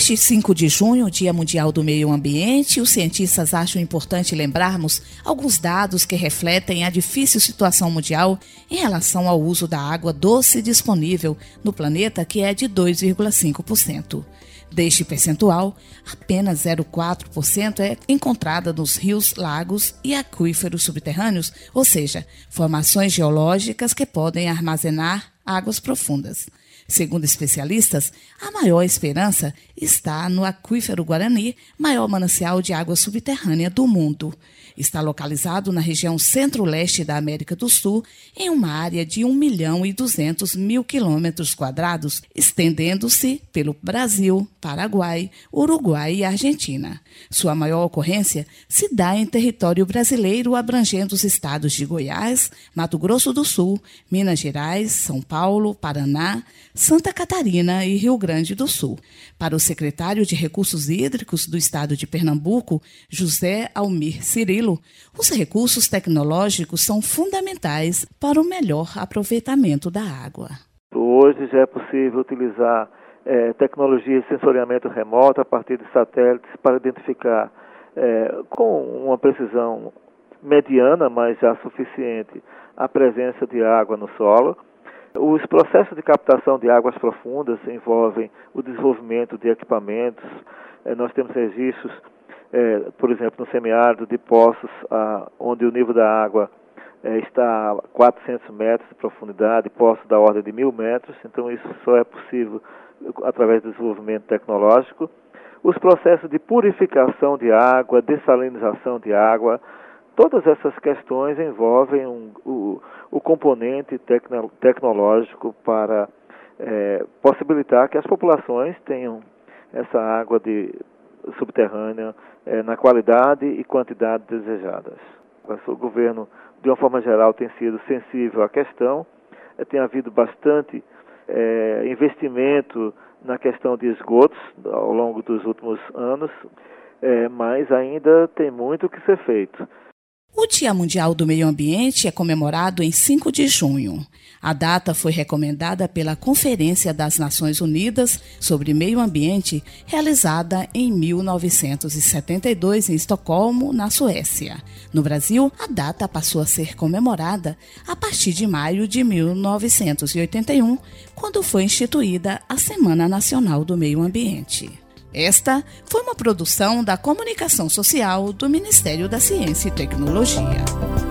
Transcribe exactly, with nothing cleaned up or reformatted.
Neste cinco de junho, Dia Mundial do Meio Ambiente, os cientistas acham importante lembrarmos alguns dados que refletem a difícil situação mundial em relação ao uso da água doce disponível no planeta, que é de dois vírgula cinco por cento. Deste percentual, apenas zero vírgula quatro por cento é encontrada nos rios, lagos e aquíferos subterrâneos, ou seja, formações geológicas que podem armazenar águas profundas. Segundo especialistas, a maior esperança está no aquífero Guarani, maior manancial de água subterrânea do mundo. Está localizado na região centro-leste da América do Sul, em uma área de um milhão e duzentos mil quilômetros quadrados, estendendo-se pelo Brasil, Paraguai, Uruguai e Argentina. Sua maior ocorrência se dá em território brasileiro, abrangendo os estados de Goiás, Mato Grosso do Sul, Minas Gerais, São Paulo, Paraná, Santa Catarina e Rio Grande do Sul. Para o secretário de Recursos Hídricos do estado de Pernambuco, José Almir Cirilo, os recursos tecnológicos são fundamentais para o melhor aproveitamento da água. Hoje já é possível utilizar é, tecnologia de sensoriamento remoto a partir de satélites para identificar é, com uma precisão mediana, mas já suficiente, a presença de água no solo. Os processos de captação de águas profundas envolvem o desenvolvimento de equipamentos. É, nós temos registros, é, por exemplo, no semiárido de poços, ah, onde o nível da água é, está a quatrocentos metros de profundidade, poços da ordem de mil metros. Então isso só é possível através do desenvolvimento tecnológico. Os processos de purificação de água, dessalinização de água, todas essas questões envolvem um, o, o componente tecno, tecnológico para é, possibilitar que as populações tenham essa água de, subterrânea é, na qualidade e quantidade desejadas. O governo, de uma forma geral, tem sido sensível à questão, é, tem havido bastante é, investimento na questão de esgotos ao longo dos últimos anos, é, mas ainda tem muito que ser feito. O Dia Mundial do Meio Ambiente é comemorado em cinco de junho. A data foi recomendada pela Conferência das Nações Unidas sobre Meio Ambiente, realizada em mil novecentos e setenta e dois em Estocolmo, na Suécia. No Brasil, a data passou a ser comemorada a partir de maio de mil novecentos e oitenta e um, quando foi instituída a Semana Nacional do Meio Ambiente. Esta foi uma produção da Comunicação Social do Ministério da Ciência e Tecnologia.